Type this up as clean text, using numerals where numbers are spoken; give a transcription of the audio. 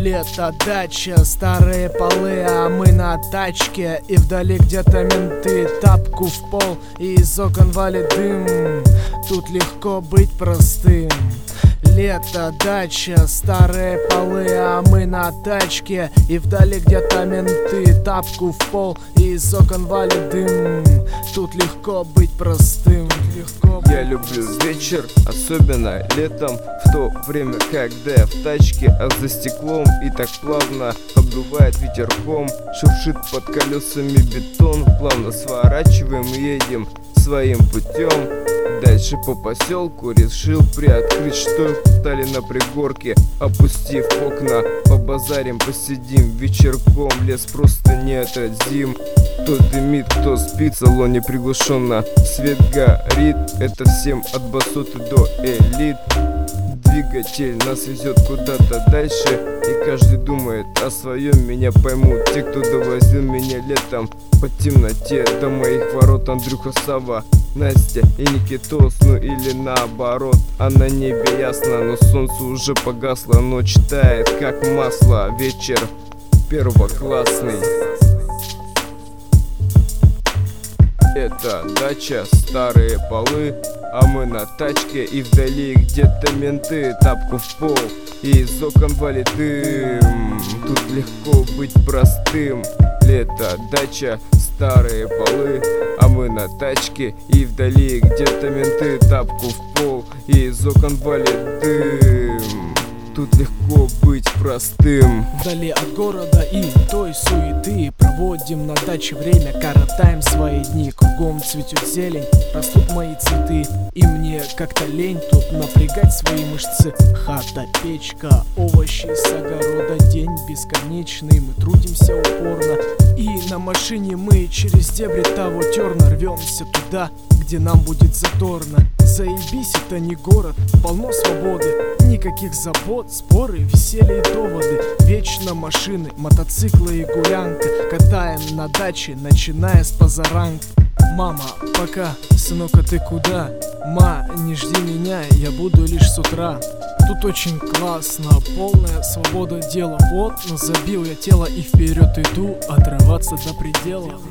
Лето, дача, старые полы, а мы на тачке. И вдали где-то менты, тапку в пол, и из окон валит дым. Тут легко быть простым. Лето, дача, старые полы, а мы на тачке. И вдали где-то менты, тапку в пол, и из окон валит дым. Тут легко быть простым. Я люблю вечер, особенно летом, в то время, когда я в тачке, а за стеклом и так плавно обдувает ветерком. Шуршит под колесами бетон, плавно сворачиваем и едем своим путем. Дальше по поселку решил приоткрыть шторку, стали на пригорке, опустив окна. Побазарим, посидим вечерком, лес просто неотразим. Кто дымит, кто спит, в салоне приглушенно свет горит. Это всем от басоты до элит. Двигатель нас везет куда-то дальше, и каждый думает о своем. Меня поймут те, кто довозил меня летом по темноте до моих ворот. Андрюха, Сава, Настя и Никитос, ну или наоборот. А на небе ясно, но солнце уже погасло. Ночь тает, как масло, вечер первоклассный. Это дача, старые полы, а мы на тачке. И вдали где-то менты, тапку в пол, и из окон валит дым. Тут легко быть простым. Лето, дача, старые полы, а мы на тачке. И вдали где-то менты, тапку в пол, и из окон валит дым. Тут легко быть простым. Вдали от города и той суеты проводим на даче время, коротаем свои дни. Кругом цветет зелень, растут мои цветы, и мне как-то лень тут напрягать свои мышцы. Хата, печка, овощи с огорода, день бесконечный, мы трудимся упорно. И на машине мы через дебри того терна рвемся туда, где нам будет задорно. Заебись, это не город, полно свободы, никаких забот, споры, веселье и доводы. Вечно машины, мотоциклы и гулянка, катаем на даче, начиная с позаранка. Мама, пока, сынок, а ты куда? Ма, не жди меня, я буду лишь с утра. Тут очень классно, полная свобода дела. Вот, но забил я тело и вперед иду, отрываться до предела.